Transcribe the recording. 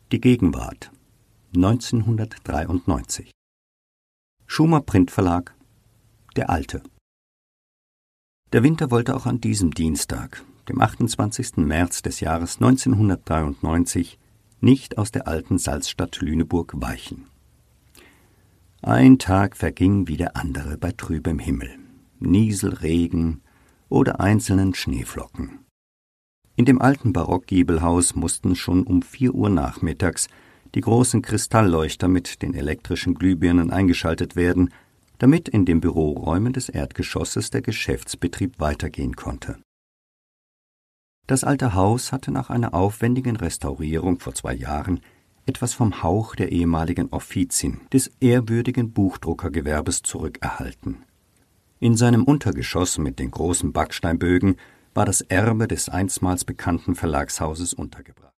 Die Gegenwart 1993 Schumer Printverlag Der Alte. Der Winter wollte auch an diesem Dienstag, dem 28. März des Jahres 1993, nicht aus der alten Salzstadt Lüneburg weichen. Ein Tag verging wie der andere bei trübem Himmel, Nieselregen oder einzelnen Schneeflocken. In dem alten Barockgiebelhaus mussten schon um 4 Uhr nachmittags die großen Kristallleuchter mit den elektrischen Glühbirnen eingeschaltet werden, damit in den Büroräumen des Erdgeschosses der Geschäftsbetrieb weitergehen konnte. Das alte Haus hatte nach einer aufwendigen Restaurierung vor 2 Jahren etwas vom Hauch der ehemaligen Offizin des ehrwürdigen Buchdruckergewerbes zurückerhalten. In seinem Untergeschoss mit den großen Backsteinbögen war das Erbe des einstmals bekannten Verlagshauses untergebracht.